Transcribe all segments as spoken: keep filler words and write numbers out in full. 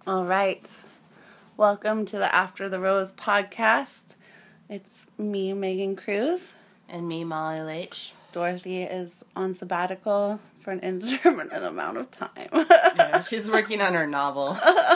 All right. Welcome to the After the Rose podcast. It's me, Megan Cruz. And me, Molly Leach. Dorothy is on sabbatical for an indeterminate amount of time. Yeah, she's working on her novel.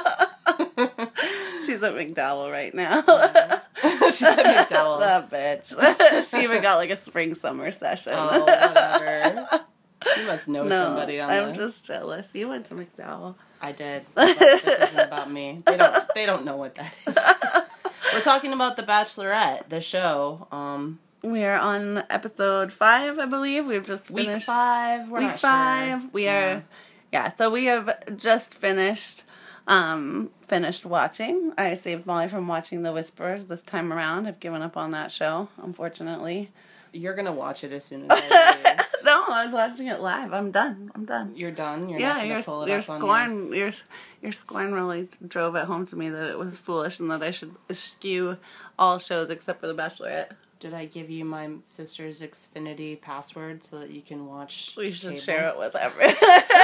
She's at McDowell right now. She's at McDowell. That bitch. She even got like a spring summer session. Oh, whatever. You must know no, somebody on I'm the... just jealous. You went to McDowell. I did. But this isn't about me. They don't. They don't know what that is. We're talking about The Bachelorette, the show. Um, we are on episode five, I believe. We've just week finished five. We're week not five. Sure. We yeah. are. Yeah. So we have just finished. Um, finished watching. I saved Molly from watching The Whisperers this time around. I've given up on that show, unfortunately. You're gonna watch it as soon as I leave. No, I was watching it live. I'm done. I'm done. You're done? You're yeah, not gonna your, pull it your up on scorn, your, your scorn really drove it home to me that it was foolish and that I should eschew all shows except for The Bachelorette. Did I give you my sister's Xfinity password so that you can watch We should cable? share it with everyone.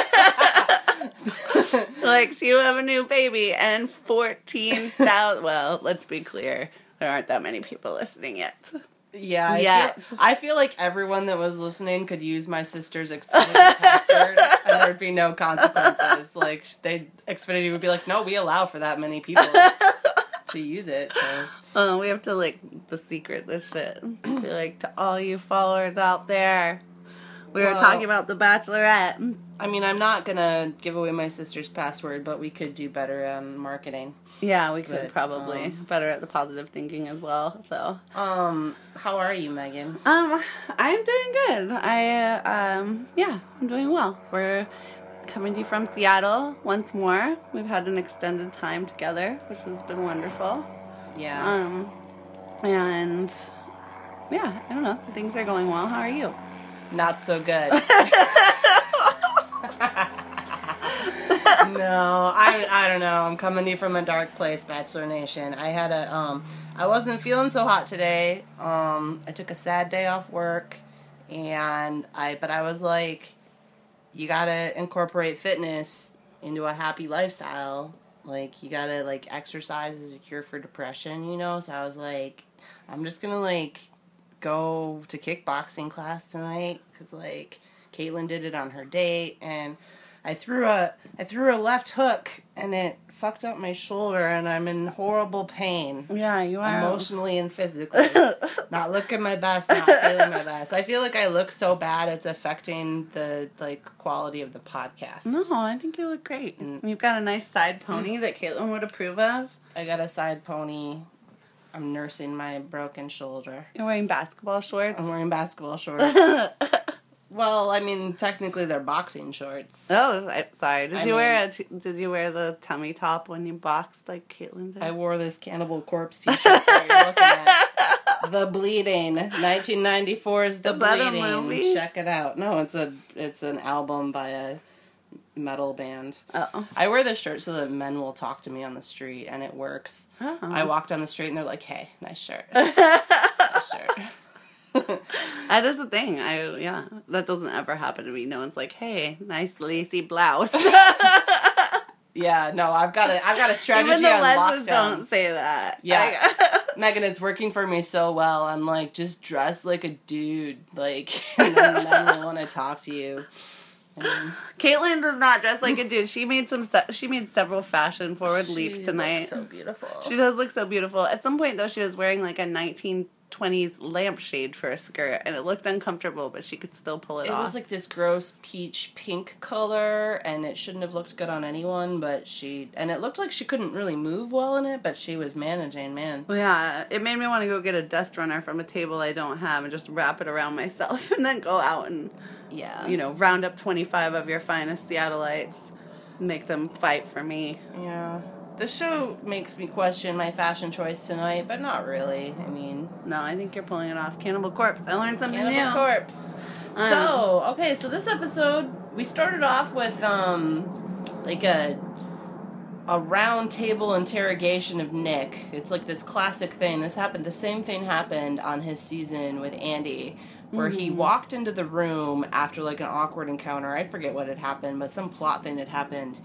Like, you have a new baby and fourteen thousand... Well, let's be clear. There aren't that many people listening yet. Yeah, I, Yet. feel, I feel like everyone that was listening could use my sister's Xfinity password and there'd be no consequences. Like, they Xfinity would be like, no, we allow for that many people to use it. So. Oh, we have to, like, the secret this shit. Be like, to all you followers out there, we were Well, talking about The Bachelorette. I mean, I'm not gonna give away my sister's password, but we could do better on marketing. Yeah, we could But, probably. um, Better at the positive thinking as well, so. Um, how are you, Megan? Um, I'm doing good. I, um, yeah, I'm doing well. We're coming to you from Seattle once more. We've had an extended time together, which has been wonderful. Yeah. Um, and, yeah, I don't know. Things are going well. How are you? Not so good. No, I, I don't know. I'm coming to you from a dark place, Bachelor Nation. I had a, um, I wasn't feeling so hot today. Um, I took a sad day off work, and I, but I was like, you gotta incorporate fitness into a happy lifestyle. Like, you gotta, like, exercise as a cure for depression, you know? So I was like, I'm just gonna, like, go to kickboxing class tonight, because, like, Caitlin did it on her date, and I threw a I threw a left hook and it fucked up my shoulder and I'm in horrible pain. Yeah, you are. Emotionally and physically. Not looking my best, not feeling my best. I feel like I look so bad it's affecting the like quality of the podcast. No, I think you look great. Mm. You've got a nice side pony that Caitlin would approve of. I got a side pony. I'm nursing my broken shoulder. You're wearing basketball shorts? I'm wearing basketball shorts. Well, I mean, technically they're boxing shorts. Oh, I, sorry. Did I you mean, wear a t- Did you wear the tummy top when you boxed like Caitlin did? I wore this Cannibal Corpse t-shirt that you're looking at. The Bleeding. nineteen ninety-four's The Is that a Bleeding. movie? Check it out. No, it's a it's an album by a metal band. Oh. I wear this shirt so that men will talk to me on the street, and it works. Oh. I walk down the street and they're like, "Hey, nice shirt." Nice shirt. That is a thing. I yeah, that doesn't ever happen to me. No one's like, "Hey, nice lacy blouse." Yeah, no, I've got a I've got a strategy Even the on lesbians lockdown. don't say that. Yeah. I- Megan, it's working for me so well. I'm like, just dress like a dude, like, and then men will want to talk to you. And Caitlin does not dress like a dude. She made some. Se- she made several fashion forward she leaps looks tonight. so beautiful. She does look so beautiful. At some point, though, she was wearing like a nineteen twenties lampshade for a skirt, and it looked uncomfortable, but she could still pull it, It off. was like this gross peach pink color, and it shouldn't have looked good on anyone, but she... And it looked like she couldn't really move well in it, but she was managing, man. Well, yeah, it made me want to go get a dust runner from a table I don't have and just wrap it around myself and then go out and, Yeah. you know, round up twenty-five of your finest Seattleites, make them fight for me. Yeah. The show makes me question my fashion choice tonight, but not really. I mean... No, I think you're pulling it off. Cannibal Corpse. I learned something Cannibal new. Corpse. Uh. So, okay, so this episode, we started off with, um, like a... a round table interrogation of Nick. It's like this classic thing. This happened, the same thing happened on his season with Andy, where mm-hmm. he walked into the room after like an awkward encounter. I forget what had happened, but some plot thing had happened.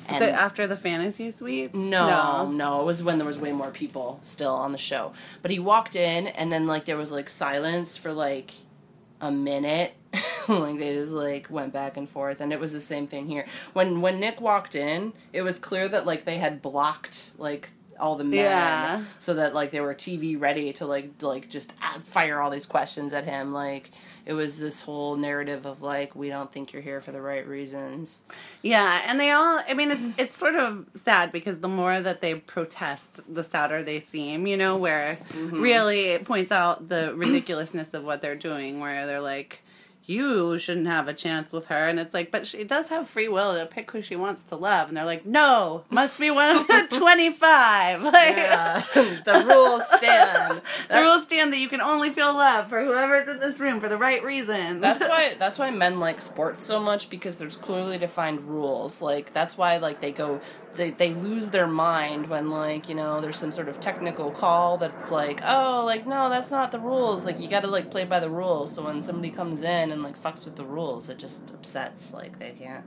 And so after the fantasy suite? no, No. no, it was when there was way more people still on the show. But he walked in, and then like there was like silence for like a minute. Like they just like went back and forth, and it was the same thing here. When when Nick walked in, it was clear that like they had blocked like all the men, Yeah. so that like they were T V ready to like to, like just add, fire all these questions at him. Like it was this whole narrative of like, we don't think you're here for the right reasons. Yeah, and they all, I mean, it's it's sort of sad because the more that they protest, the sadder they seem, you know, where Mm-hmm. really it points out the ridiculousness of what they're doing, where they're like, you shouldn't have a chance with her, and it's like, but she does have free will to pick who she wants to love, and they're like, no, must be one of the twenty-five. Like, Yeah, the rules stand. the rules stand that you can only feel love for whoever's in this room for the right reasons. That's why that's why men like sports so much, because there's clearly defined rules. Like that's why like they go they they lose their mind when like, you know, there's some sort of technical call that's like, oh, like no, that's not the rules. Like you got to like play by the rules. So when somebody comes in and like fucks with the rules, it just upsets. Like they can't.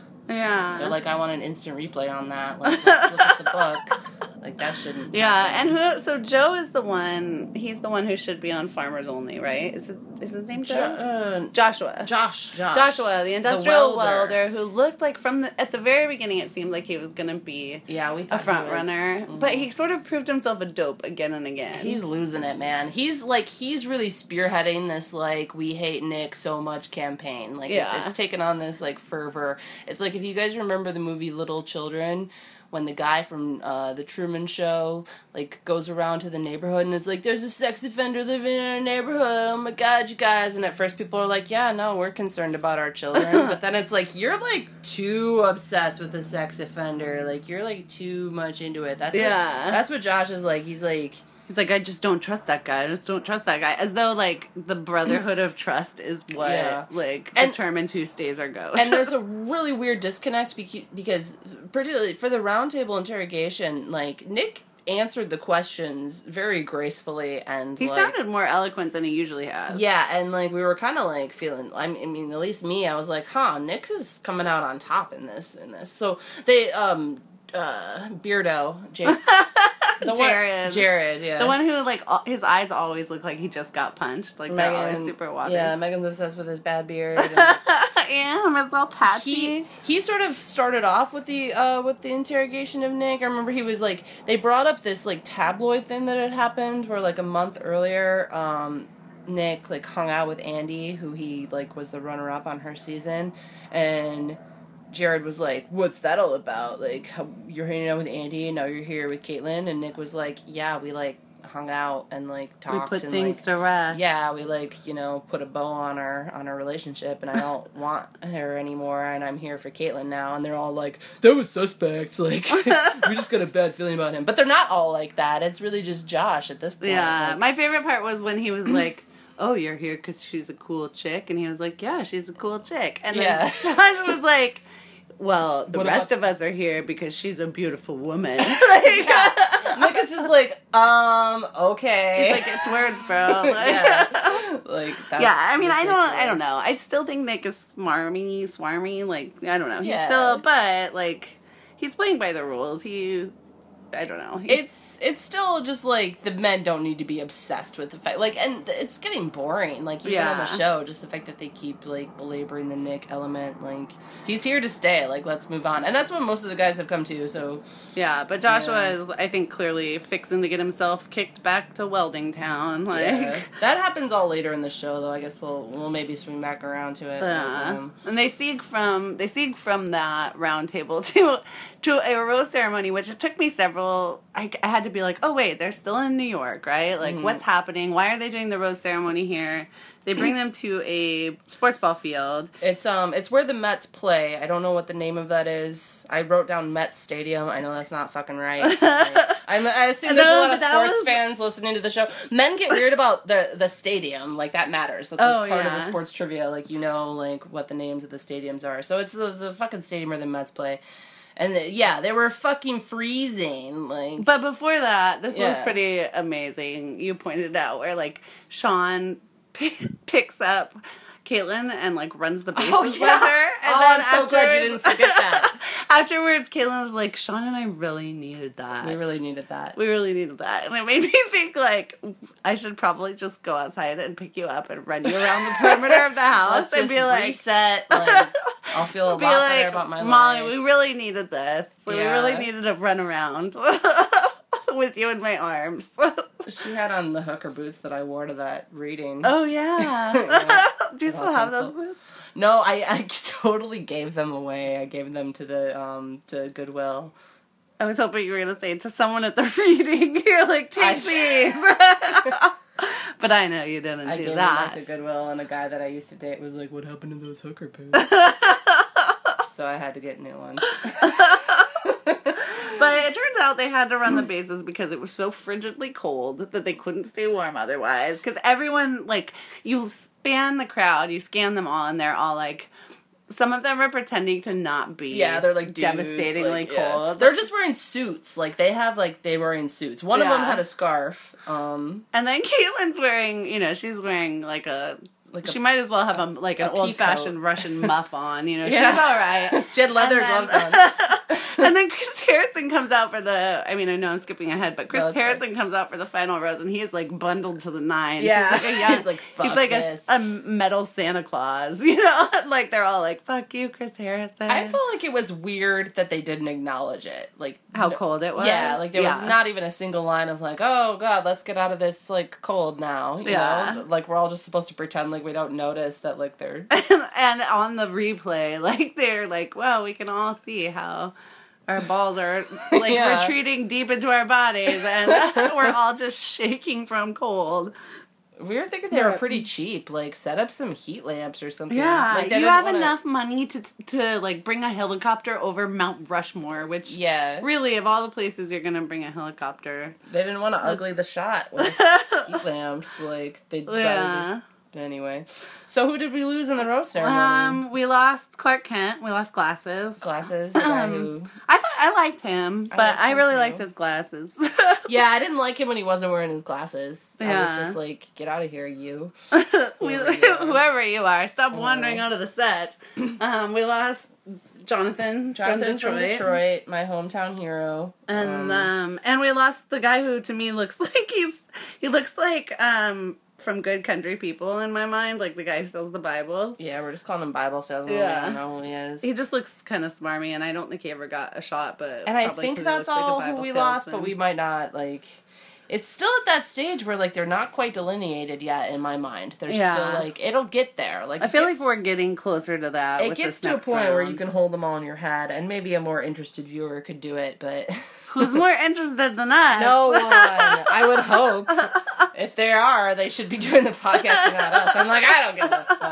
yeah. They're like, I want an instant replay on that. Like let's look at the book. Like that shouldn't. Yeah, happen. and who? So Joe is the one. He's the one who should be on Farmers Only, right? Is it? Is his name Jo- Joe? uh, Joshua. Josh, Josh, Joshua, the industrial welder. welder. who looked like from the at the very beginning, it seemed like he was going to be Yeah, we a thought front he was- runner, Mhm. but he sort of proved himself a dope again and again. He's losing it, man. He's like he's really spearheading this like we hate Nick so much campaign. Like Yeah. it's, it's taken on this like fervor. It's like if you guys remember the movie Little Children, when the guy from uh, the Truman Show like goes around to the neighborhood and is like, "There's a sex offender living in our neighborhood. Oh my god, you guys!" And at first people are like, "Yeah, no, we're concerned about our children," but then it's like you're like too obsessed with the sex offender. Like you're like too much into it. That's Yeah. What, that's what Josh is like. He's like. He's like, I just don't trust that guy. I just don't trust that guy. As though like the brotherhood of trust is what Yeah. like And- determines who stays or goes. And there's a really weird disconnect beca- because, particularly for the roundtable interrogation, like Nick answered the questions very gracefully and he like, sounded more eloquent than he usually has. yeah, and like we were kind of like feeling. I mean, at least me, I was like, huh, Nick is coming out on top in this. In this, so they um uh Beardo, Jake, the one- Jared. Jared, yeah, The one who, like, all, his eyes always look like he just got punched. Like, they're always super watery. yeah, Megan's obsessed with his bad beard. And, I am. It's all patchy. he he sort of started off with the uh with the interrogation of Nick. I remember he was like they brought up this like tabloid thing that had happened where like a month earlier um Nick like hung out with Andy, who he like was the runner up on her season, and Jared was like, "What's that all about? Like how, you're hanging out with Andy and now you're here with Caitlyn?" And Nick was like, "Yeah, we like hung out and like we talked put and things like to rest. yeah, we like, you know, put a bow on our on our relationship, and I don't want her anymore, and I'm here for Caitlyn now." And they're all like, "That was suspect. Like, we just got a bad feeling about him." But they're not all like that. It's really just Josh at this point. Yeah. Like, My favorite part was when he was like, oh, you're here because she's a cool chick. And he was like, yeah, she's a cool chick. And then Yeah. Josh was like, well, the What rest about- of us are here because she's a beautiful woman. like, Nick is just like, um, okay. He's like, it's words, bro. Like, yeah, like that's yeah, I mean, I don't, I don't ridiculous. know. I still think Nick is smarmy, swarmy. Like, I don't know. He's Yeah. still, but like, he's playing by the rules. He, I don't know. He's, It's it's still just like the men don't need to be obsessed with the fact, like, and it's getting boring. Like even on the Yeah. show, just the fact that they keep like belaboring the Nick element. Like he's here to stay. Like let's move on, and that's what most of the guys have come to. So yeah, but Joshua Yeah. is, I think, clearly fixing to get himself kicked back to Welding Town. Like, yeah. that happens all later in the show, though. I guess we'll we'll maybe swing back around to it. but, Yeah. um, And they sieg from they sieg from that round table to to a rose ceremony, which it took me several. I, I had to be like, oh wait, they're still in New York, right? Like, Mhm. what's happening? Why are they doing the rose ceremony here? They bring them to a sports ball field. It's um it's where the Mets play. I don't know what the name of that is. I wrote down Mets Stadium. I know that's not fucking right. Like, I'm, I assume there's No, a lot but of that sports was- fans listening to the show. Men get weird about the the stadium. Like that matters. That's Oh, like part of yeah. the sports trivia. Like you know like what the names of the stadiums are. So it's the the fucking stadium where the Mets play. And uh, yeah, they were fucking freezing. Like But before that, this was Yeah. pretty amazing. You pointed out where like Sean p- picks up Caitlyn and like runs the bases Oh, with yeah. her. And Oh, then I'm so glad you afterwards- didn't forget that. afterwards, Caitlin was like, Sean and I really needed that. We really needed that. We really needed that. And it made me think, like, I should probably just go outside and pick you up and run you around the perimeter of the house Let's and just be like, reset. Like, I'll feel a be lot like, better about my Molly, life. we really needed this. We Yeah. really needed to run around with you in my arms. She had on the hooker boots that I wore to that reading. Oh, yeah. Yeah. Do you still have those boots? No, I, I totally gave them away. I gave them to the um to Goodwill. I was hoping you were going to say to someone at the reading. You're like, take I- these. But I know you didn't I do gave that. them to Goodwill, and a guy that I used to date was like, "What happened to those hooker boots?" So I had to get new ones. But it turns out they had to run the bases because it was so frigidly cold that they couldn't stay warm otherwise. Because everyone, like, you span the crowd, you scan them all, and they're all like, some of them are pretending to not be. Yeah, they're like dudes, devastatingly like, yeah. cold. They're just wearing suits. Like they have like they were in suits. One of Yeah. them had a scarf. Um, And then Caitlin's wearing, you know, she's wearing like a. like a, She might as well have a, like an a old fashioned peacoat. Russian muff on. You know, Yeah. she's all right. she had leather And gloves then- on. And then Chris Harrison comes out for the. I mean, I know I'm skipping ahead, but Chris No, that's Harrison comes out for the final rose, and he is like bundled to the nines. Yeah. he's like a young, He's like, "Fuck he's like a, this." a metal Santa Claus. You know, like they're all like, "Fuck you, Chris Harrison." I felt like it was weird that they didn't acknowledge it. Like how no- cold it was. Yeah, like there Yeah. was not even a single line of like, "Oh God, let's get out of this like cold now." You Yeah. know, like we're all just supposed to pretend like we don't notice that like they're. And on the replay, like they're like, "Well, we can all see how." Our balls are like Yeah. retreating deep into our bodies, and we're all just shaking from cold. We were thinking they were pretty cheap. Like, set up some heat lamps or something. Yeah, like, they you didn't have wanna- enough money to to like bring a helicopter over Mount Rushmore, which Yeah, really, of all the places you're gonna bring a helicopter, they didn't want to ugly the shot with heat lamps. Like they. yeah. Anyway, so who did we lose in the rose ceremony? Um, we lost Clark Kent. We lost glasses. Glasses. The guy who. I thought I liked him, I but liked I him really too. liked his glasses. Yeah, I didn't like him when he wasn't wearing his glasses. I was Yeah. just like, get out of here, you. we, Whoever you are. whoever you are, stop Oh. wandering out of the set. Um, we lost Jonathan, Jonathan from from Detroit. Detroit, my hometown hero. And Um, um, and we lost the guy who to me looks like he's he looks like um from Good Country People in my mind, like the guy who sells the Bible. yeah, we're just calling him Bible salesman. Yeah. I don't know who he is. He just looks kind of smarmy, and I don't think he ever got a shot. But And I probably think 'cause he that's looks like a all who Bible we lost, but salesman. we might not, like... It's still at that stage where, like, they're not quite delineated yet in my mind. They're Yeah. still, like, it'll get there. Like I it feel gets- like we're getting closer to that. It with gets this to a next point where round. you can hold them all in your head, and maybe a more interested viewer could do it, but... Who's more interested than us? No one. I would hope. If they are, they should be doing the podcast about us. I'm like, I don't give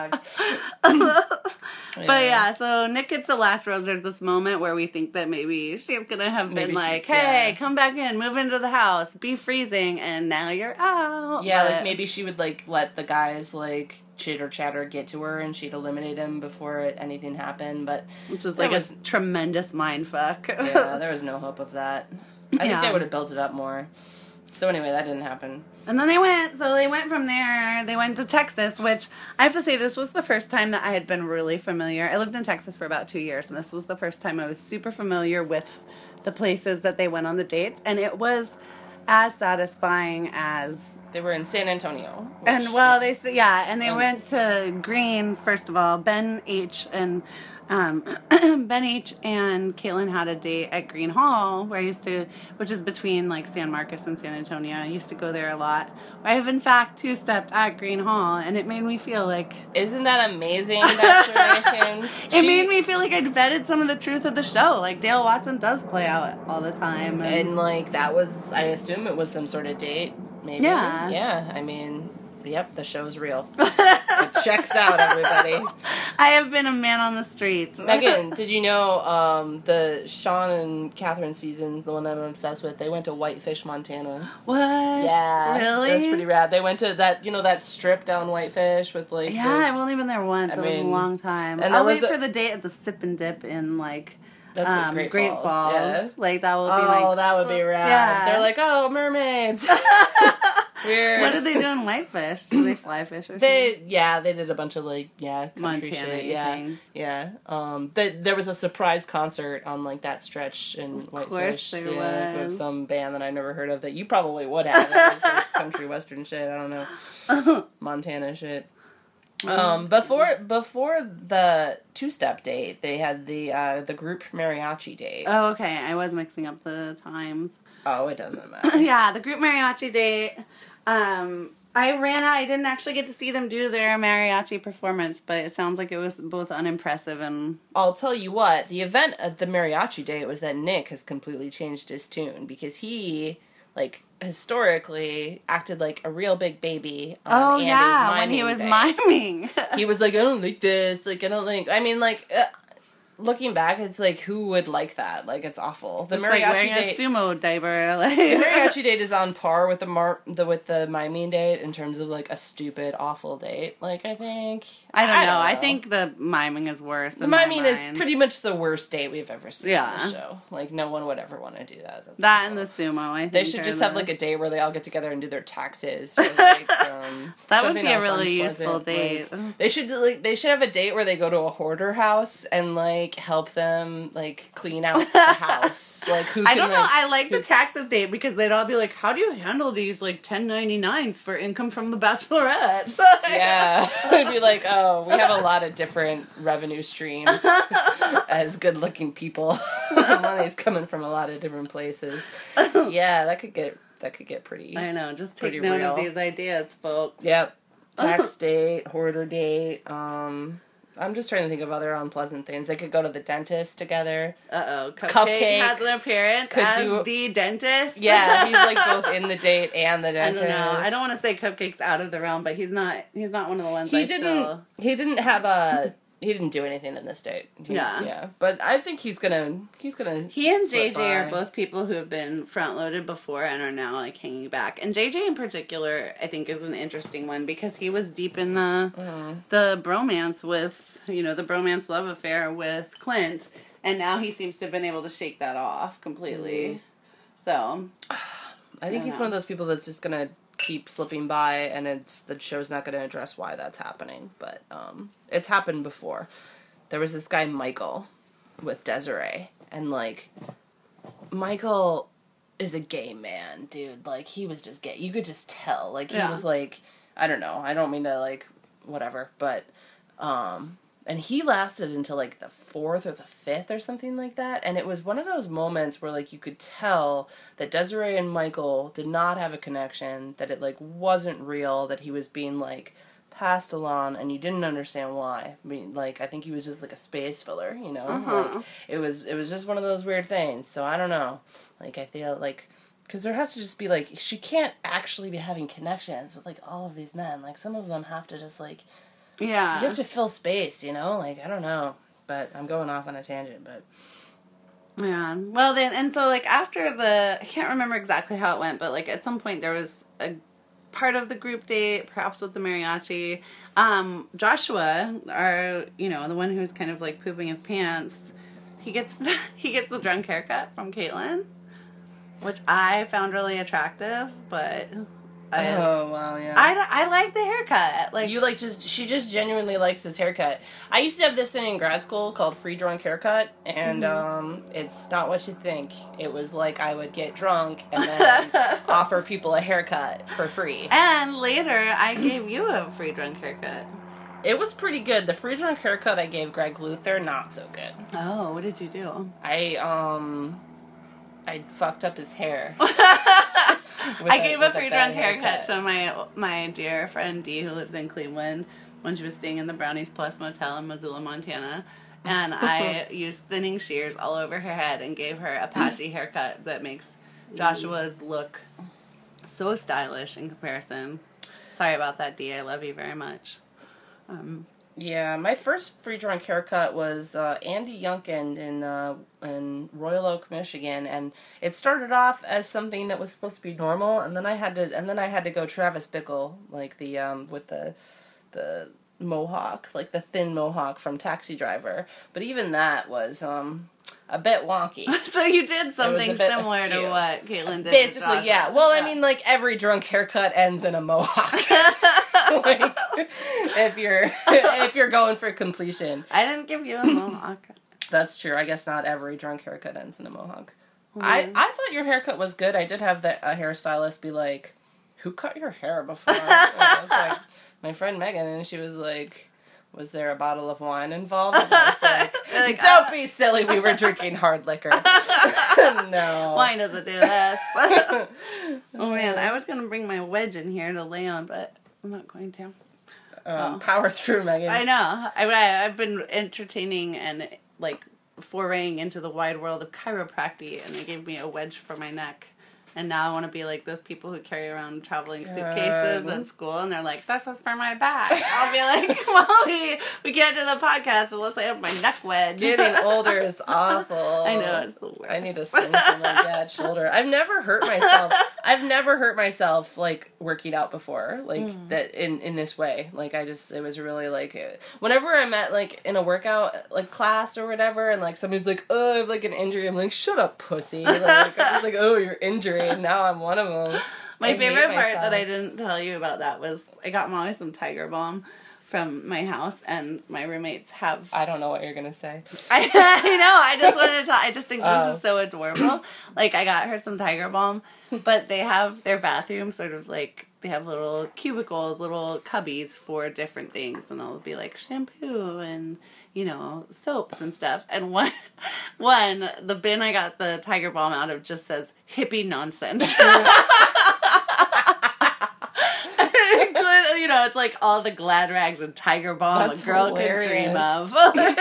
a fuck. But yeah, so Nick gets the last rose at this moment where we think that maybe she's gonna have Maybe been like, she's- "Hey, yeah. come back in, move into the house, be freezing, and now you're out." Yeah, But- like maybe she would like let the guys like chitter chatter get to her, and she'd eliminate him before it, anything happened. But Which is There like was- a tremendous mind fuck. yeah, there was no hope of that. I think Yeah. they would have built it up more. So anyway, that didn't happen. And then they went, so they went from there, they went to Texas, which I have to say, this was the first time that I had been really familiar. I lived in Texas for about two years, and this was the first time I was super familiar with the places that they went on the dates, and it was as satisfying as... They were in San Antonio. which- And, well, they, s- yeah, and they Um, went to Green, first of all. Ben H. and, um, Ben H. and Caitlin had a date at Green Hall, where I used to, which is between, like, San Marcos and San Antonio. I used to go there a lot. I have, in fact, two-stepped at Green Hall, and it made me feel like... Isn't that amazing, Bachelor Nation? It She- made me feel like I'd vetted some of the truth of the show. Like, Dale Watson does play out all the time. And, And like that was, I assume it was some sort of date. Maybe. Yeah. Yeah. I mean, yep, the show's real. It checks out, everybody. I have been a man on the streets. Megan, did you know um, the Sean and Catherine seasons, the one I'm obsessed with, they went to Whitefish, Montana. What? Yeah. Really? That's pretty rad. They went to that, you know, that strip down Whitefish with like... Yeah, the- I've only been there once. I it was a mean, long time. and I'll there wait was a- for the date at the Sip and Dip in, like, That's at um, Great Great Falls, Falls. yeah. Like, that will be Oh, like... that would be rad. Yeah. They're like, oh, mermaids. Weird. What did they do in Whitefish? Did they fly fish or something? They, yeah, they did a bunch of, like, yeah, country Montana shit. Yeah, things. yeah. Um, the, there was a surprise concert on, like, that stretch in Of Whitefish. course there yeah, was. With some band that I never heard of that you probably would have. It was, like, country western shit. I don't know. Montana shit. Um, before before the two-step date, they had the uh, the group mariachi date. Oh, okay. I was mixing up the times. Oh, it doesn't matter. Yeah, the group mariachi date. Um, I ran out. I didn't actually get to see them do their mariachi performance, but it sounds like it was both unimpressive and... I'll tell you what, the event at the mariachi date was that Nick has completely changed his tune, because he, like, historically acted like a real big baby on Oh, Andy's yeah, miming when he was day. miming. He was like, I don't like this, like, I don't like... I mean, like... Uh, looking back, it's like, who would like that? Like, it's awful. The It's mariachi like wearing date... a sumo diaper. Like. The mariachi date is on par with the mar the with the miming date in terms of, like, a stupid, awful date. Like, I think... I don't know. I think the miming is worse The than my miming is mind. pretty much the worst date we've ever seen Yeah. on the show. Like, no one would ever want to do that. That's That awful. and the sumo, I think. They should are just the- have, like, a day where they all get together and do their taxes. Or, like, um, That would something be a else really unpleasant. useful date. Like, they should, like, they should have a date where they go to a hoarder house and, like, help them, like, clean out the house. Like, who can, I don't know. like, I like who- the taxes date because they'd all be like, "How do you handle these like ten ninety-nines for income from the Bachelorette?" Yeah. They'd be like, oh, we have a lot of different revenue streams as good-looking people. Money's coming from a lot of different places. Yeah, that could get that could get pretty. I know. Just Pretty take note real. of these ideas, folks. Yep. Tax date, hoarder date. Um, I'm just trying to think of other unpleasant things. They could go to the dentist together. Uh oh, Cupcake, Cupcake has an appearance could as do- the dentist. Yeah, he's like both in the date and the I dentist. don't know. I don't want to say Cupcake's out of the realm, but he's not. He's not one of the ones. He I didn't. Still... He didn't have a. He didn't do anything in this date. He- Yeah. Yeah. But I think he's gonna. He's gonna. He and slip J J are by. both people who have been front loaded before and are now like hanging back. And J J in particular, I think, is an interesting one because he was deep in the Mm. the bromance with you know the bromance love affair with Clint, and now he seems to have been able to shake that off completely. Mm. So I think I he's know. one of those people that's just gonna keep slipping by, and it's the show's not gonna address why that's happening. But um, it's happened before. There was this guy Michael with Desiree, and like Michael is a gay man, dude. Like he was just gay. You could just tell. Like he Yeah. was like, I don't know. I don't mean to like whatever, but um. And he lasted until, like, the fourth or the fifth or something like that. And it was one of those moments where, like, you could tell that Desiree and Michael did not have a connection, that it, like, wasn't real, that he was being, like, passed along, and you didn't understand why. I mean, like, I think he was just, like, a space filler, you know? Uh-huh. Like, it was, it was just one of those weird things. So, I don't know. Like, I feel, like... Because there has to just be, like... She can't actually be having connections with, like, all of these men. Like, some of them have to just, like... yeah, You have to fill space, you know? Like, I don't know. But I'm going off on a tangent, but... yeah. Well then, and so like after the, I can't remember exactly how it went, but like at some point there was a part of the group date, perhaps with the mariachi. Um, Joshua, our, you know, the one who's kind of like pooping his pants, he gets the, he gets the drunk haircut from Caitlyn, which I found really attractive, but I, oh, wow, yeah. I, I like the haircut. Like you, like, just... She just genuinely likes this haircut. I used to have this thing in grad school called free drunk haircut, and, Mm-hmm. um, it's not what you think. It was like I would get drunk and then offer people a haircut for free. And later, I gave you a free drunk haircut. It was pretty good. The free drunk haircut I gave Greg Luther, not so good. Oh, what did you do? I, um... I fucked up his hair. With I gave a with free bad drunk haircut to my my dear friend Dee, who lives in Cleveland, when she was staying in the Brownies Plus Motel in Missoula, Montana. And I used thinning shears all over her head and gave her a patchy haircut that makes Joshua's look so stylish in comparison. Sorry about that, Dee. I love you very much. Um, Yeah, my first free drunk haircut was uh, Andy Youngkin in uh, in Royal Oak, Michigan, and it started off as something that was supposed to be normal, and then I had to and then I had to go Travis Bickle, like the um with the the mohawk, like the thin mohawk from Taxi Driver. But even that was um a bit wonky. So you did something bit similar askew. to what Caitlin did. Basically, to Joshua. yeah. Well, yeah. I mean, like, every drunk haircut ends in a mohawk. Like, if you're if you're going for completion. I didn't give you a mohawk. That's true. I guess not every drunk haircut ends in a mohawk. Mm. I, I thought your haircut was good. I did have the, a hairstylist be like, who cut your hair before? And I was like, my friend Megan, and she was like, was there a bottle of wine involved? And I was like, like don't uh, be silly, we were drinking hard liquor. No. Wine doesn't do this. Oh man, I was gonna bring my wedge in here to lay on, but I'm not going to. Um, oh. Power through, Megan. I know. I, I I've been entertaining and like foraying into the wide world of chiropractic, and they gave me a wedge for my neck. And now I want to be like those people who carry around traveling suitcases God. at school, and they're like, "This is for my bag." I'll be like, "Molly, we can't do the podcast unless I have my neck wedge." Getting older is awful. I know, it's the worst. I need to sling from my dad's shoulder. I've never hurt myself. I've never hurt myself like working out before, like mm. that in in this way. Like I just, it was really like, whenever I'm at like in a workout like class or whatever, and like somebody's like, "Oh, I have like an injury," I'm like, "Shut up, pussy!" Like I'm just like, "Oh, you're injured." And now I'm one of them. My I favorite part myself. that I didn't tell you about that was I got Molly some Tiger Balm from my house, and my roommates have. I don't know what you're gonna say. I, I know. I just wanted to tell. I just think this Oh. is so adorable. Like I got her some Tiger Balm, but they have their bathroom sort of like they have little cubicles, little cubbies for different things, and it'll be like shampoo and you know soaps and stuff. And one, one the bin I got the Tiger Balm out of just says hippie nonsense. You know, it's like all the Glad rags and Tiger Balm That's a girl hilarious. could dream of.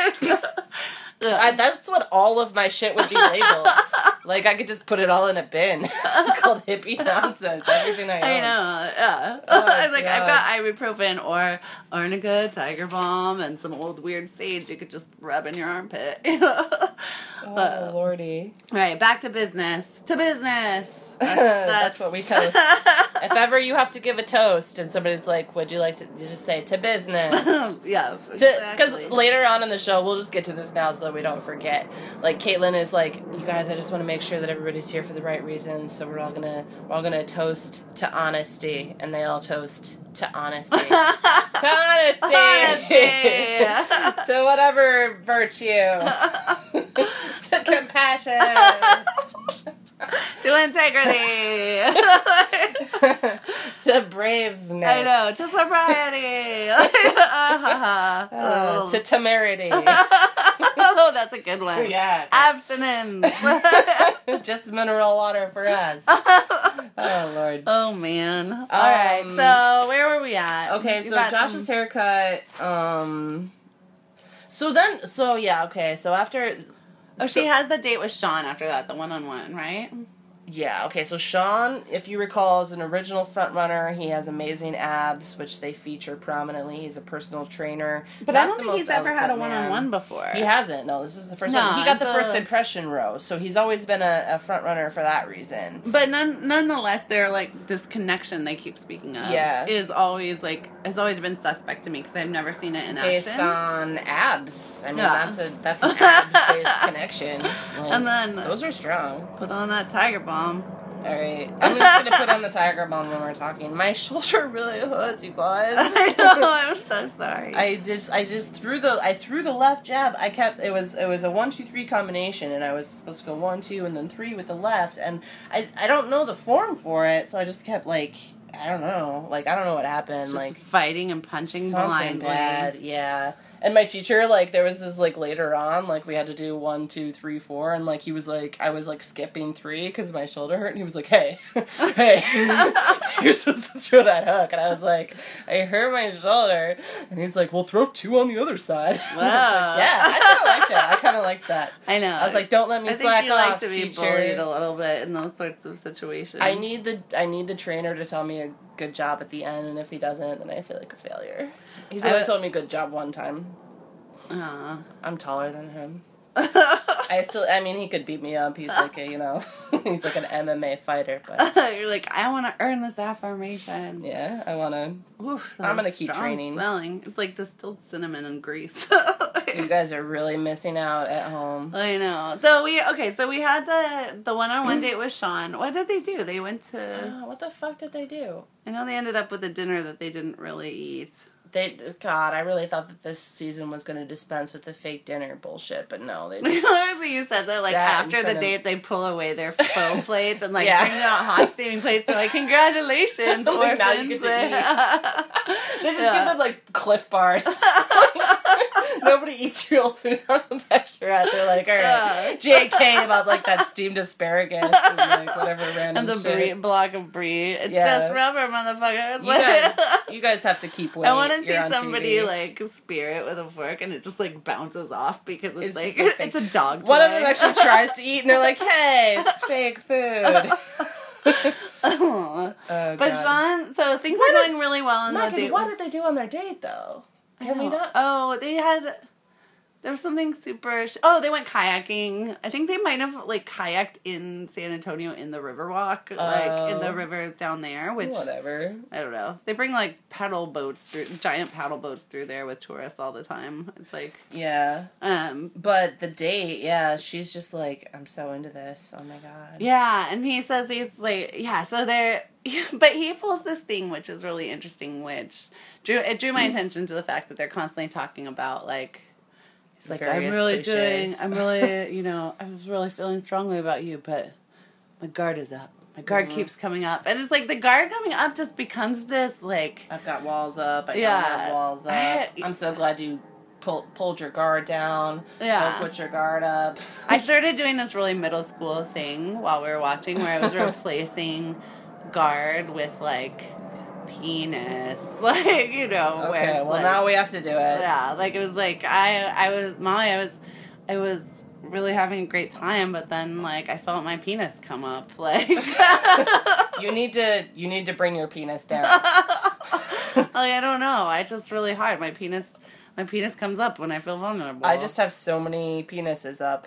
I, that's what all of my shit would be labeled. Like, I could just put it all in a bin called hippie nonsense. Everything I own. I know, yeah. Oh, I'm like, God. I've got ibuprofen or arnica, Tiger Balm, and some old weird sage you could just rub in your armpit. Oh, Uh, lordy. Right, back to business. To business. That's, That's, that's what we toast. If ever you have to give a toast and somebody's like, would you like to, you just say, to business. Yeah, Because exactly. later on in the show, we'll just get to this now so that we don't forget. Like Caitlin is like, you guys, I just want to make sure that everybody's here for the right reasons. So we're all gonna we're all gonna toast to honesty, and they all toast to honesty, to honesty, Honesty. to whatever virtue, to compassion, To integrity. to braveness. I know, to sobriety. Uh, to temerity. Oh, that's a good one. Yeah. Abstinence. Just mineral water for us. Oh, Lord. Oh, man. All right, Um, so where were we at? Okay, You so got Josh's some- haircut, um... So then, so yeah, okay, so after... Oh, so- she has the date with Sean after that, the one-on-one, right? Yeah, okay, so Sean, if you recall, is an original frontrunner. He has amazing abs, which they feature prominently. He's a personal trainer. But Not I don't the think he's most ever had a eloquent man. one-on-one before. He hasn't. No, this is the first No, one. He got the so- first impression rose, so he's always been a, a front runner for that reason. But none, nonetheless, they're like this connection they keep speaking of. Yeah. is always like has always been suspect to me because I've never seen it in Based action. on abs. I mean, Yeah. that's a that's an abs-based connection. Like, And then- those are strong. Put on that Tiger Balm. All right, I'm just gonna put on the Tiger Balm when we're talking. My shoulder really hurts, you guys. I know. I'm so sorry. I just, I just threw the, I threw the left jab. I kept, it was, it was a one, two, three combination, and I was supposed to go one, two, and then three with the left, and I, I don't know the form for it, so I just kept like, I don't know, like I don't know what happened, Just like fighting and punching something blindly. bad, yeah. And my teacher, like, there was this, like, later on, like, we had to do one, two, three, four, and, like, he was, like, I was, like, skipping three because my shoulder hurt, and he was like, hey, hey, you're supposed to throw that hook, and I was like, I hurt my shoulder, and he's like, well, throw two on the other side. Wow. I was like, yeah, I kind of liked that, I kind of liked that. I know. I was like, don't let me I think slack you off, like to be teacher. bullied a little bit in those sorts of situations. I need the, I need the trainer to tell me a good job at the end, and if he doesn't, then I feel like a failure. He's I only w- told me good job one time. Aw. I'm taller than him. I still, I mean, he could beat me up. He's like a, you know, he's like an M M A fighter, but You're like, I want to earn this affirmation. yeah, I want to. Oof, I'm that gonna was keep strong training. Smelling. It's like distilled cinnamon and grease. You guys are really missing out at home. I know. So we okay. So we had the the one on one date with Sean. What did they do? They went to. Uh, what the fuck did they do? I know they ended up with a dinner that they didn't really eat. They God, I really thought that this season was going to dispense with the fake dinner bullshit, but no, they just Literally, you said that like sat in after the front of- date, they pull away their faux plates and like Yeah. bring out hot steaming plates. They're like, congratulations, Like, orphans. now you get to eat. They just Yeah. give them like Cliff Bars. Nobody eats real food on the Bachelorette. They're like, all right, Yeah. J K about like that steamed asparagus and like whatever random And the shit. brie, block of brie. It's Yeah. just rubber, motherfucker. It's You like- guys, you guys have to keep weight. I want to see You're on somebody T V. like spear it with a fork and it just like bounces off because it's, It's like just a it's a dog toy. One of them actually tries to eat, and they're like, "Hey, it's fake food." Oh. Oh, But God. Sean, so things What are did- going really well in the Megan, date. what did they do on their date, though? Can we No. not? Oh, they had. There was something super. Sh- oh, they went kayaking. I think they might have like kayaked in San Antonio in the Riverwalk, like in the Oh. river down there. Which Whatever. I don't know. They bring like paddle boats through, giant paddle boats through there with tourists all the time. It's like, Yeah. um, But the date, yeah, she's just like, I'm so into this. Oh my God. yeah. And he says he's like, yeah. So they're, but he pulls this thing which is really interesting, which drew it drew my attention to the fact that they're constantly talking about like. It's like, I'm Various really cliches. doing, I'm really, you know, I was really feeling strongly about you, but my guard is up. My guard Mhm. keeps coming up. And it's like the guard coming up just becomes this, like, I've got walls up. I Yeah. don't have walls up. I- I'm so glad you pull, pulled your guard down. Yeah. Don't put your guard up. I started doing this really middle school thing while we were watching where I was replacing guard with, like, penis. Like, you know, where Okay, it's well, like, now we have to do it. yeah, like, it was like, I, I was, Molly, I was, I was really having a great time, but then, like, I felt my penis come up, like... You need to you need to bring your penis down. like, I don't know. I just really hard. My penis, my penis comes up when I feel vulnerable. I just have so many penises up.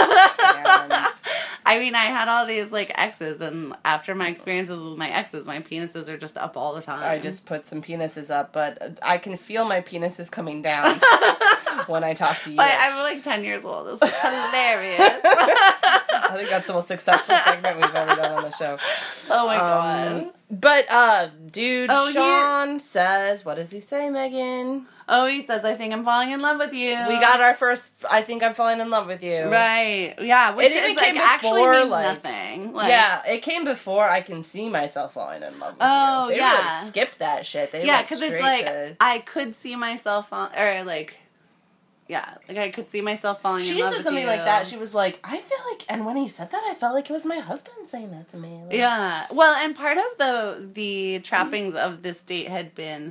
And I mean, I had all these like exes, and after my experiences with my exes, my penises are just up all the time. I just put some penises up, but I can feel my penises coming down when I talk to you. Like, I'm like ten years old. This is hilarious. I think that's the most successful segment we've ever done on the show. Oh my Um, god. But, uh, dude, Oh, he- Sean says, what does he say, Megan? Oh, he says, "I think I'm falling in love with you." We got our first, I think I'm falling in love with you. right. Yeah, which It even is like came actually before, means like- nothing. Like, Yeah, it came before I can see myself falling in love with Oh, you. They yeah. really skipped that shit. They Yeah, went because it's straight like to... I could see myself on, or like, yeah, like I could see myself falling in She love said with something you. like that. She was like, I feel like, and when he said that, I felt like it was my husband saying that to me. Like, Yeah. Well, and part of the the trappings of this date had been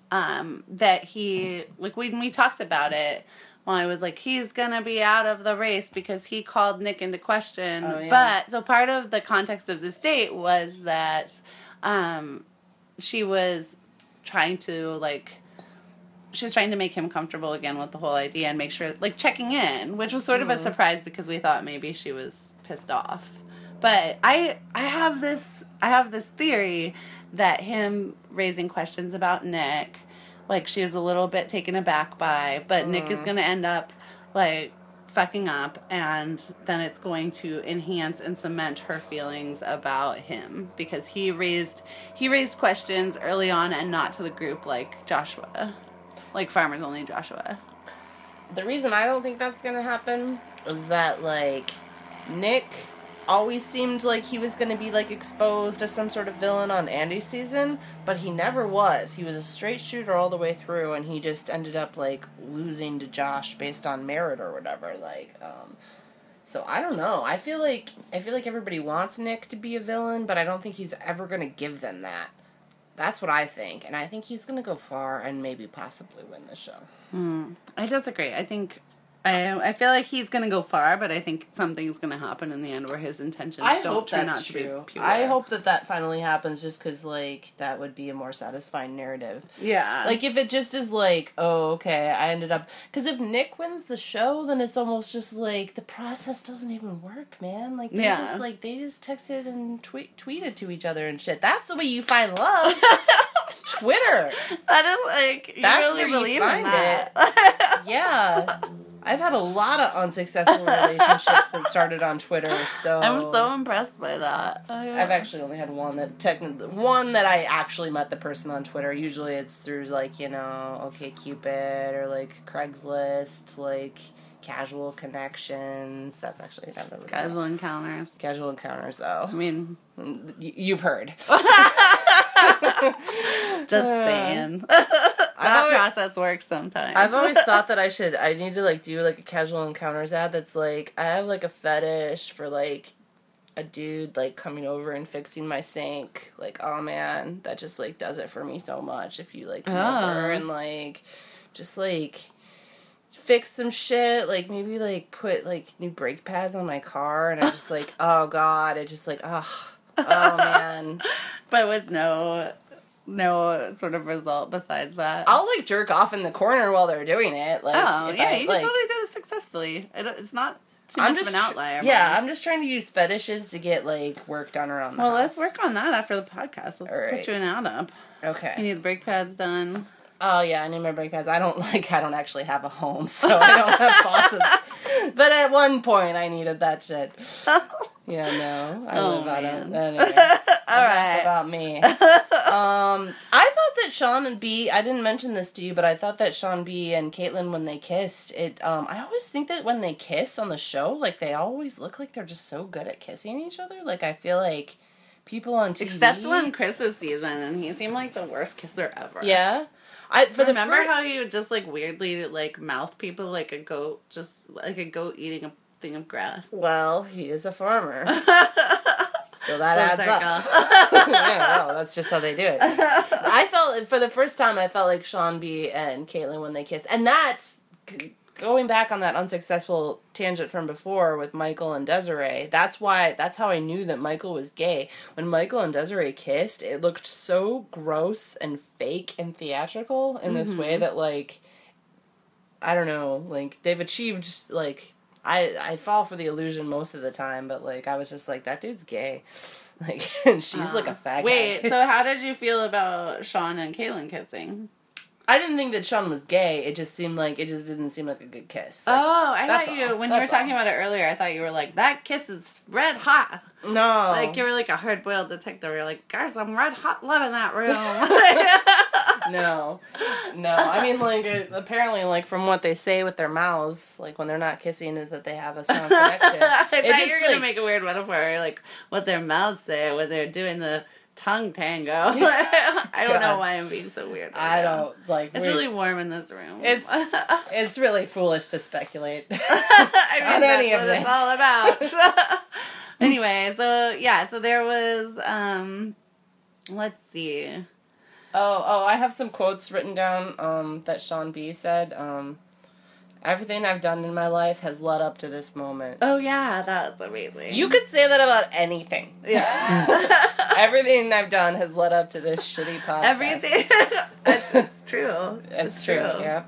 um, that he, like when we talked about it, well, I was like, he's gonna be out of the race because he called Nick into question. Oh, yeah. But so part of the context of this date was that um, she was trying to like. She was trying to make him comfortable again with the whole idea and make sure, like, checking in, which was sort of a surprise because we thought maybe she was pissed off. But I, I have this, I have this theory that him raising questions about Nick, like, she was a little bit taken aback by, but Nick is going to end up, like, fucking up, and then it's going to enhance and cement her feelings about him because he raised, he raised questions early on and not to the group like Joshua. Like Farmers Only Joshua. The reason I don't think that's gonna happen is that, like, Nick always seemed like he was gonna be, like, exposed as some sort of villain on Andy's season, but he never was. He was a straight shooter all the way through, and he just ended up, like, losing to Josh based on merit or whatever. Like, um... So, I don't know. I feel like, I feel like everybody wants Nick to be a villain, but I don't think he's ever gonna give them that. That's what I think, and I think he's going to go far and maybe possibly win the show. Mm, I disagree. I think I I feel like he's gonna go far, but I think something's gonna happen in the end where his intentions I don't hope turn that's out to true. be pure. I hope that that finally happens just because, like, that would be a more satisfying narrative. Yeah. Like, if it just is like, oh, okay, I ended up... Because if Nick wins the show, then it's almost just like, the process doesn't even work, man. Like, they Yeah. just, like, they just texted and tweet tweeted to each other and shit. That's the way you find love. Twitter. that is like you That's really where you believe in find that. Yeah. I've had a lot of unsuccessful relationships that started on Twitter, so... I'm so impressed by that. I've actually only had one that technically... One that I actually met the person on Twitter. Usually it's through, like, you know, OkCupid or, like, Craigslist, like, Casual Connections. That's actually... I've never Casual Encounters. Casual Encounters, though. I mean... Y- you've heard. Just saying. Uh, that always, process works sometimes. I've always thought that I should, I need to, like, do, like, a Casual Encounters ad that's, like, I have, like, a fetish for, like, a dude, like, coming over and fixing my sink. Like, oh, man, that just, like, does it for me so much if you, like, come Oh. over and, like, just, like, fix some shit. Like, maybe, like, put, like, new brake pads on my car, and I'm just, like, oh, God, I just, like, oh, oh, man. But with no... No sort of result besides that. I'll, like, jerk off in the corner while they're doing it. Like, oh, if yeah, I, you like, can totally do this successfully. It, it's not too I'm much just of an outlier. Tr- yeah, man. I'm just trying to use fetishes to get, like, work done around the Well, house. let's work on that after the podcast. Let's All right. put you an ad up. You Okay. need the brake pads done. Oh, yeah, I need my brake pads. I don't, like, I don't actually have a home, so I don't have faucets. But at one point, I needed that shit. Yeah, no. I Oh, live on man. it. Anyway. All Enough right. about me. um, I thought that Sean and B, I didn't mention this to you, but I thought that Sean B and Caitlyn, when they kissed, it, um, I always think that when they kiss on the show, like, they always look like they're just so good at kissing each other. Like, I feel like people on T V... Except when Chris's season, and he seemed like the worst kisser ever. Yeah. I for Remember the fir- how he would just, like, weirdly, like, mouth people like a goat, just like a goat eating a thing of grass? Well, he is a farmer. So that Full adds circle. up. Yeah, no, that's just how they do it. I felt, for the first time, I felt like Sean B and Caitlyn when they kissed. And that's, going back on that unsuccessful tangent from before with Michael and Desiree, that's why, that's how I knew that Michael was gay. When Michael and Desiree kissed, it looked so gross and fake and theatrical in this Mm-hmm. way that, like, I don't know, like, they've achieved, like... I, I fall for the illusion most of the time, but, like, I was just like, that dude's gay. Like, and she's, uh, like, a fag Wait, hag. so how did you feel about Sean and Caitlyn kissing? I didn't think that Sean was gay. It just seemed like, it just didn't seem like a good kiss. Like, oh, I that's thought you, all. when you were That's talking all. about it earlier, I thought you were like, that kiss is red hot. No. Like, you were like a hard-boiled detective. You're like, guys, I'm red hot loving that room. No. No. I mean, like, it, apparently, like, from what they say with their mouths, like, when they're not kissing, is that they have a strong connection. I It thought just, you were going to like- make a weird metaphor, like, what their mouths say when they're doing the tongue tango. I don't know God. why I'm being so weird. right I now. don't, like... It's we- really warm in this room. It's, it's really foolish to speculate. I mean, on that's any of what this. it's all about. Anyway, so, yeah, so there was, um, let's see. Oh, oh, I have some quotes written down um, that Sean B said. Um, Everything I've done in my life has led up to this moment. Oh, yeah, that's amazing. You could say that about anything. Yeah. Everything I've done has led up to this shitty podcast. Everything. it's, it's true. It's, It's true, true. yeah.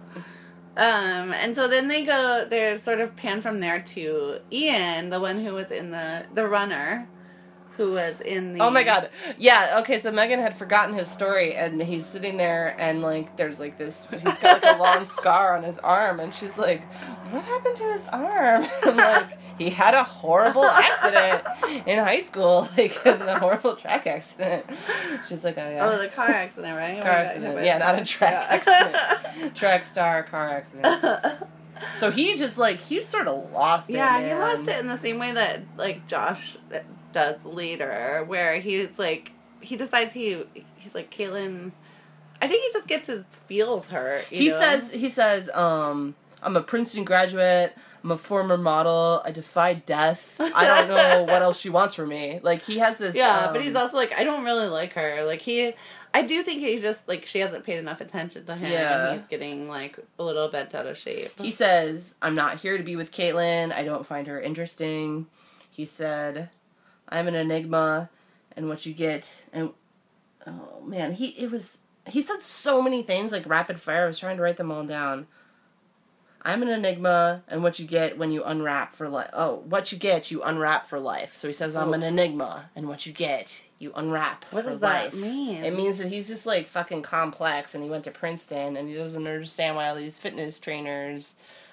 Um, and so then they go, they're sort of pan from there to Ian, the one who was in the, the runner, who was in the... Oh my god. Yeah, okay, so Megan had forgotten his story, and he's sitting there, and, like, there's, like, this, he's got, like, a long scar on his arm, and she's like, what happened to his arm? I'm like, he had a horrible accident in high school, like, in the horrible track accident. She's like, oh, yeah. Oh, the car accident, right? Car accident. Yeah, not a track Yeah. accident. Track star car accident. So he just, like, he's sort of lost it, Yeah, he man. lost it in the same way that, like, Josh does later, where he's, like, he decides he, he's like, Caitlyn, I think he just gets his feels hurt, you He know? says, he says, um, I'm a Princeton graduate, I'm a former model, I defy death, I don't know what else she wants from me. Like, he has this, Yeah, um, but he's also, like, I don't really like her. Like, he, I do think he just, like, she hasn't paid enough attention to him, Yeah. and he's getting, like, a little bent out of shape. He says, I'm not here to be with Caitlyn, I don't find her interesting. He said, I'm an enigma, and what you get, and, oh man, he, it was, he said so many things, like, rapid fire, I was trying to write them all down. I'm an enigma, and what you get when you unwrap for life, oh, what you get, you unwrap for life. So he says, I'm Oh. an enigma, and what you get, you unwrap What for does that life. mean? It means that he's just, like, fucking complex, and he went to Princeton, and he doesn't understand why all these fitness trainers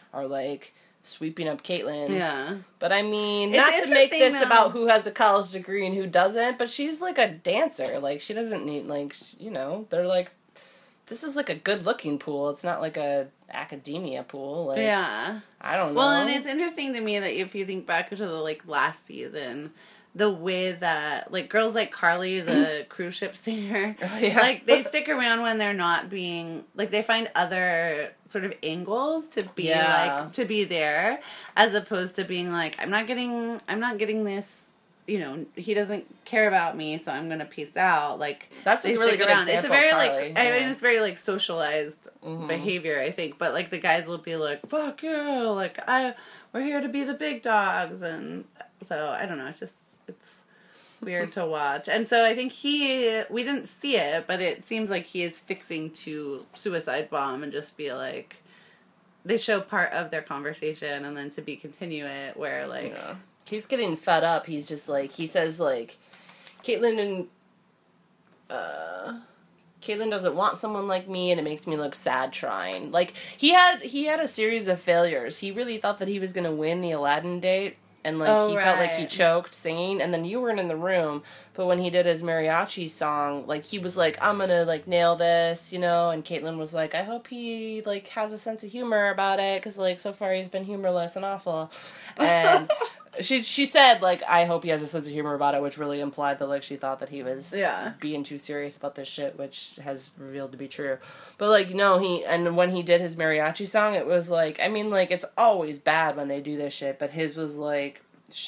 are like sweeping up Caitlyn. Yeah. But I mean, It's not to make this interesting, though. about who has a college degree and who doesn't, but she's like a dancer. Like, she doesn't need, like, sh- you know, they're like, this is like a good looking pool. It's not like a academia pool. Like, Yeah. I don't know. Well, and it's interesting to me that if you think back to the, like, last season, the way that, like, girls like Carly, the cruise ship singer, Oh, yeah. like, they stick around when they're not being, like, they find other sort of angles to be, Yeah. like, to be there, as opposed to being like, I'm not getting, I'm not getting this, you know, he doesn't care about me, so I'm gonna peace out. Like, That's a they really stick good around. example It's a very, of Carly, like, I yeah. mean, it's very, like, socialized Mhm. behavior, I think, but, like, the guys will be like, fuck you, like, I, we're here to be the big dogs, and so, I don't know, it's just, it's weird to watch. And so I think he, we didn't see it, but it seems like he is fixing to suicide bomb and just be like, they show part of their conversation and then to be continue it where like, Yeah. He's getting fed up. He's just like, he says like, Caitlyn and, uh... Caitlyn doesn't want someone like me, and it makes me look sad trying. Like, he had he had a series of failures. He really thought that he was going to win the Aladdin date, and, like, Oh, he felt like he right. choked singing, and then you weren't in the room, but when he did his mariachi song, like, he was like, I'm going to, like, nail this, you know, and Caitlyn was like, I hope he, like, has a sense of humor about it, because, like, so far he's been humorless and awful, and... She she said, like, I hope he has a sense of humor about it, which really implied that, like, she thought that he was Yeah. being too serious about this shit, which has revealed to be true. But, like, no, he, and when he did his mariachi song, it was, like, I mean, like, it's always bad when they do this shit, but his was, like,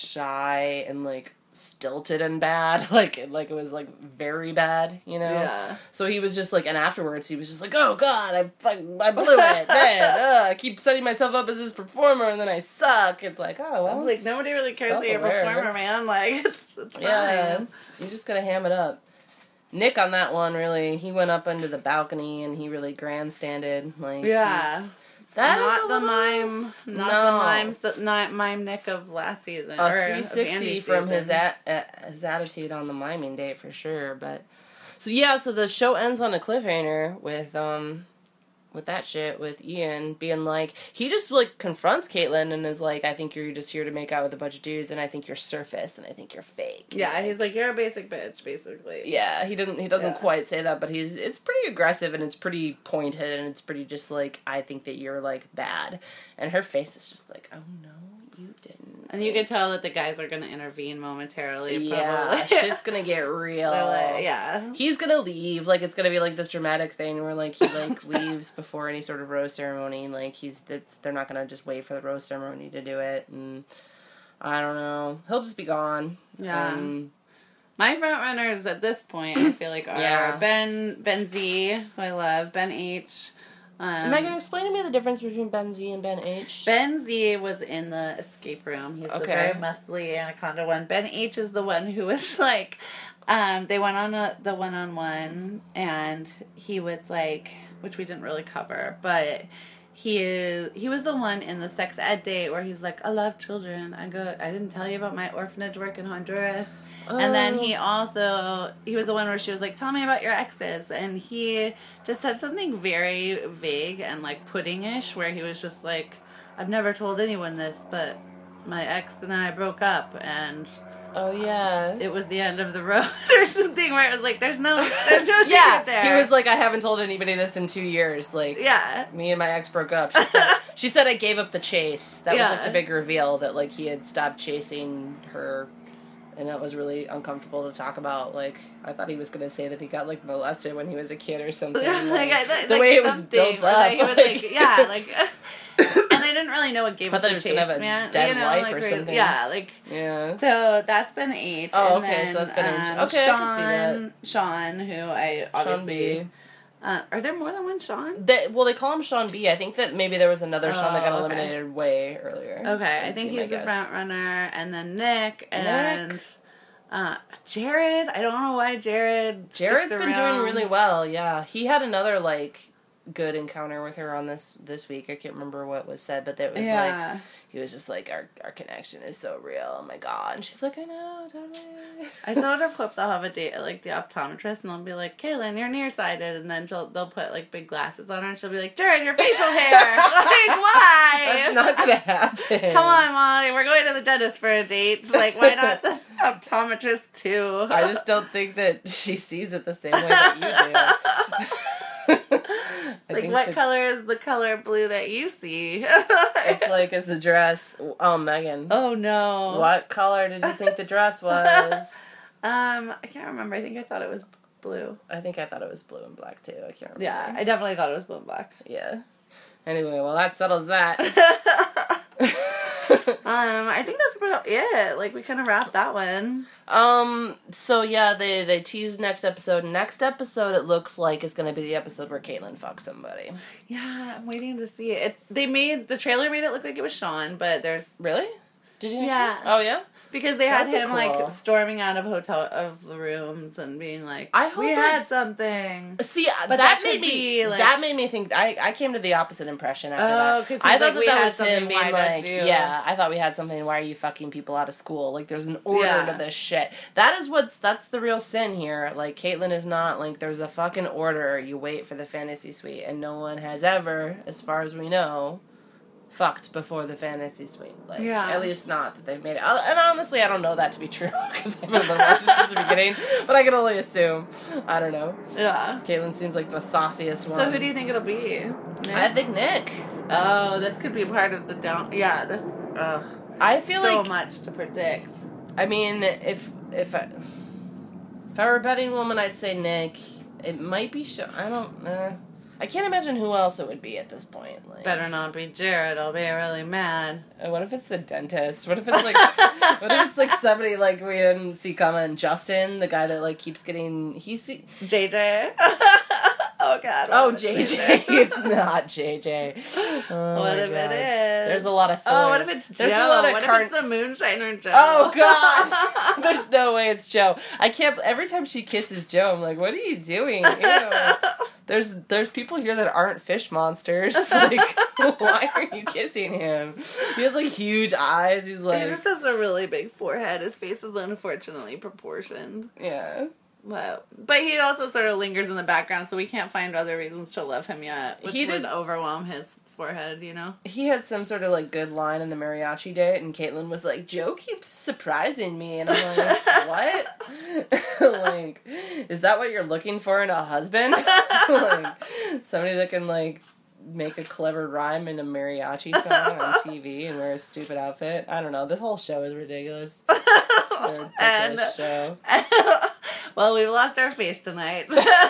shy and, like, stilted and bad. Like, it, like, it was, like, very bad, you know? yeah. So he was just, like, and afterwards, he was just like, oh, God, I, fuck, I blew it, man, uh, I keep setting myself up as this performer, and then I suck. It's like, oh, I well. was like, nobody really cares that you're a Self-aware. performer, man. Like, it's, it's fine. Yeah, you just gotta ham it up. Nick on that one, really, he went up into the balcony and he really grandstanded. Like, Yeah. he's, that is not a the little- mime, not No. the mimes, the not mime Nick of last season. A or three of sixty Andy's from his season. at, uh, his attitude on the miming date for sure. But so yeah, so the show ends on a cliffhanger with um with that shit with Ian being like, he just like confronts Caitlyn and is like, I think you're just here to make out with a bunch of dudes, and I think you're surface, and I think you're fake. Yeah, he's like, you're a basic bitch, basically. Yeah, he doesn't he doesn't Yeah. quite say that, but he's it's pretty aggressive and it's pretty pointed and it's pretty just like, I think that you're like bad. And her face is just like, oh no, you didn't. And you can tell that the guys are going to intervene momentarily. Yeah, Probably. shit's gonna get real. They're like, yeah. He's gonna leave. Like, it's gonna be like this dramatic thing where like he like leaves before any sort of rose ceremony. Like, he's it's, they're not gonna just wait for the rose ceremony to do it. And I don't know. He'll just be gone. Yeah. Um, My front runners at this point, I feel like, are Yeah. Ben Ben Z, who I love, Ben H. Um, Megan, explain to me the difference between Ben Z and Ben H. Ben Z was in the escape room. He's the Okay. very muscly anaconda one. Ben H is the one who was like, um, they went on a, the one on one, and he was like, which we didn't really cover, but he is he was the one in the sex ed date where he's like, I love children. I go, I didn't tell you about my orphanage work in Honduras. And then he also, he was the one where she was like, tell me about your exes. And he just said something very vague and like pudding-ish, where he was just like, I've never told anyone this, but my ex and I broke up and Oh yeah. it was the end of the road or something, where it was like, there's no, there's no secret Yeah, there. he was like, I haven't told anybody this in two years. Like, yeah. me and my ex broke up. She said, she said I gave up the chase. That was like Yeah. the big reveal, that like he had stopped chasing her, and that was really uncomfortable to talk about. Like, I thought he was gonna say that he got like molested when he was a kid or something. like, Like, I thought, the like way it was something built where, up, like, it was like- like, yeah, like, and I didn't really know what gave I up thought the he was chase, gonna have a man. dead you know, wife like, or we're- something. Yeah, like, yeah. so that's been H. Oh, and okay, then, so that's been H. um, Okay, I can see Sean, Sean, who I Sean obviously. B. Uh, are there more than one Sean? They, well, they call him Sean B. I think that maybe there was another Sean that got Oh, okay. eliminated way earlier. Okay, I would think be my he's the guess. front runner, and then Nick and uh, Jared. I don't know why Jared. Jared's sticks been doing around. really well, yeah. He had another, like, good encounter with her on this this week. I can't remember what was said, but it was Yeah. like, he was just like, our our connection is so real, oh my god. And she's like, I know, totally. I wonder if hope they'll have a date at like the optometrist and they'll be like, Kaylin, you're nearsighted, and then she'll they'll put like big glasses on her and she'll be like, Jared, your facial hair. Like, why? That's not gonna happen. Come on, Molly, we're going to the dentist for a date. Like, why not the optometrist too? I just don't think that she sees it the same way that you do. Like, what color is the color blue that you see? It's like, it's the dress. Oh, Megan. Oh, no. What color did you think the dress was? um, I can't remember. I think I thought it was blue. I think I thought it was blue and black, too. I can't remember. Yeah, I definitely thought it was blue and black. Yeah. Anyway, well, that settles that. um, I think that's about it. Like, we kind of wrapped that one. Um, so yeah, they, they teased next episode. Next episode, it looks like it's gonna be the episode where Caitlin fucks somebody. Yeah, I'm waiting to see it. it. They made, the trailer made it look like it was Sean, but there's... Really? Did you? Yeah. Oh, yeah? Because they had That'd be him, cool. like, storming out of hotel, of the rooms and being like, I hope we had it's- something. See, But that, that made could me, be, like- that made me think, I, I came to the opposite impression after Oh, that. 'cause he's I thought like, that we that had was him something, being why don't like, you? yeah, I thought we had something, why are you fucking people out of school? Like, there's an order Yeah. to this shit. That is what's, that's the real sin here. Like, Caitlyn is not, like, there's a fucking order. You wait for the fantasy suite, and no one has ever, as far as we know, fucked before the fantasy suite. Like, Yeah. at least not that they've made it. And honestly, I don't know that to be true, because I haven't been watching since the beginning, but I can only assume. I don't know. Yeah. Caitlyn seems like the sauciest one. So who do you think it'll be? Nick? I think Nick. Oh, this could be part of the down... Yeah, this... Uh, I feel so like, much to predict. I mean, if if I, if I were a betting woman, I'd say Nick. It might be, Sh- I don't, uh, I can't imagine who else it would be at this point. Like, Better not be Jared. I'll be really mad. uh, what if it's the dentist? What if it's like, what if it's like somebody like we didn't see coming? Justin, the guy that like keeps getting, he's, J J. Oh, God. oh, what J if J. it's It's not J J. Oh, What my if God. it is? There's a lot of filler. Oh, what if it's Joe? There's a lot of what car- if it's the moonshiner Joe? Oh, God. There's no way it's Joe. I can't, every time she kisses Joe, I'm like, what are you doing? Ew. There's there's people here that aren't fish monsters. Like, why are you kissing him? He has, like, huge eyes. He's He like, just has a really big forehead. His face is unfortunately proportioned. yeah. Well, but he also sort of lingers in the background, so we can't find other reasons to love him yet, which He would did- overwhelm his forehead, you know? He had some sort of, like, good line in the mariachi date, and Caitlin was like, Joe keeps surprising me. And I'm like, what? Like, is that what you're looking for in a husband? Like, somebody that can, like, make a clever rhyme in a mariachi song on T V and wear a stupid outfit. I don't know. This whole show is ridiculous. It's a ridiculous show. Well, we've lost our faith tonight.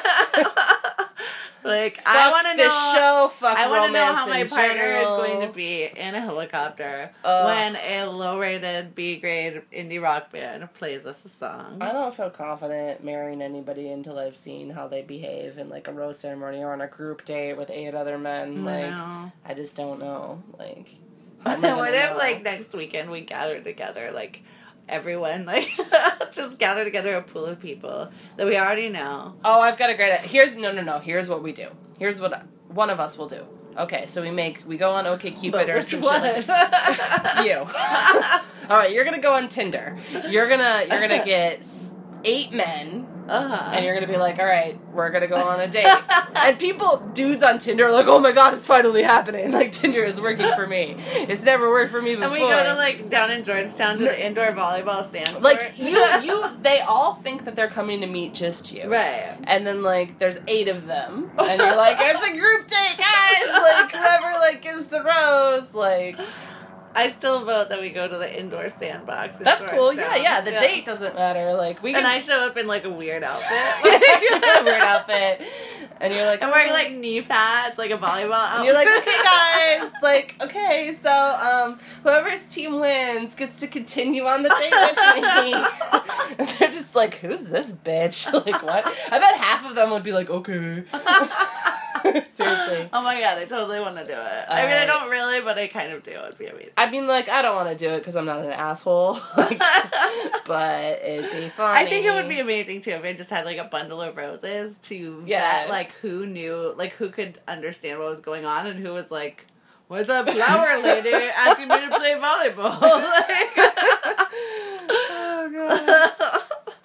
Like, Fuck I want to this know. show. Fuck I want to know romance how my in partner general. is going to be in a helicopter Ugh. when a low-rated B-grade indie rock band plays us a song. I don't feel confident marrying anybody until I've seen how they behave in, like, a rose ceremony or on a group date with eight other men. I Like, know. I just don't know. Like, I'm not What gonna if, know. like, next weekend we gather together, like, everyone, like, just gather together a pool of people that we already know. Oh, I've got a great. Here's no, no, no. Here's what we do. Here's what one of us will do. Okay, so we make we go on OkCupid But or which some one? shit like you. All right, you're gonna go on Tinder. You're gonna you're gonna get s- eight men. Uh-huh. And you're gonna be like, all right, we're gonna go on a date. And people, dudes on Tinder are like, oh my God, it's finally happening. Like, Tinder is working for me. It's never worked for me before. And we go to, like, down in Georgetown to the indoor volleyball stand court. Like, you, you, they all think that they're coming to meet just you. Right. And then, like, there's eight of them. And you're like, it's a group date, guys! Like, whoever, like, gives the rose, like... I still vote that we go to the indoor sandbox. in That's cool, yeah, Georgetown. yeah, the date doesn't matter, like, we can... And I show up in, like, a weird outfit. weird outfit. And you're like... I'm wearing, like, knee pads, like a volleyball outfit. And you're like, okay, guys, like, okay, so, um, whoever's team wins gets to continue on the date with me. And they're just like, who's this bitch? Like, what? I bet half of them would be like, okay. Seriously. Oh my God, I totally want to do it. I mean, I Alright. don't really, but I kind of do. It'd be amazing. I mean, like, I don't want to do it because I'm not an asshole. Like, but it'd be funny. I think it would be amazing too if I just had like a bundle of roses to Yeah. vet, like who knew, like who could understand what was going on and who was like, "What's up, flower lady, asking me to play volleyball?" Like, Oh, God.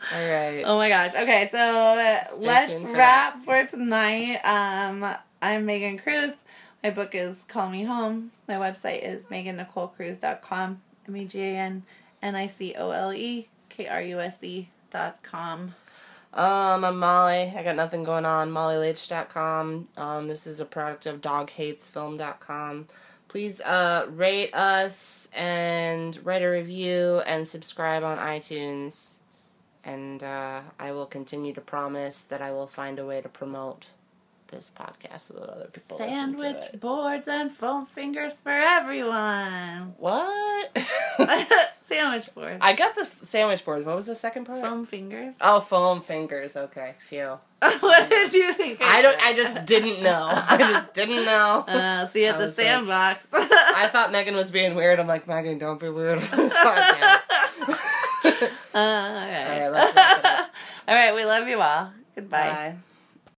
right. Oh my gosh. Okay, so uh, Stay let's tuned for wrap for tonight. Um, I'm Megan Cruz. My book is Call Me Home. My website is megan nicole cruz dot com. M E G A N N I C O L E K R U S E dot com. Um, I'm Molly. I got nothing going on. molly leach dot com. Um, this is a product of dog hates film dot com. Please uh, rate us and write a review and subscribe on iTunes. And uh, I will continue to promise that I will find a way to promote this podcast so that other people listen to Sandwich it. boards and foam fingers for everyone. What? Sandwich boards. I got the f- sandwich board. What was the second part? Foam fingers. Oh, foam fingers. Okay, phew. What did you think? I don't. I just didn't know. I just didn't know. Uh, see you at I the was like- sandbox. I thought Megan was being weird. I'm like, Megan, don't be weird on the podcast. Uh, all right. All right, let's wrap it up. All right, we love you all. Goodbye. Bye.